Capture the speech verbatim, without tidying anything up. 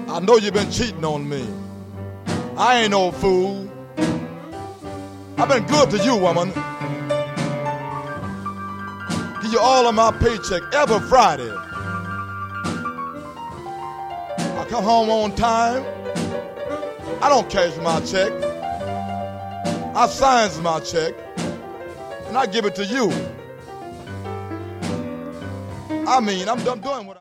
I know you've been cheating on me. I ain't no fool. I've been good to you, woman. Give you all of my paycheck every Friday. I come home on time. I don't cash my check. I signs my check, and I give it to you. I mean, I'm done doing what I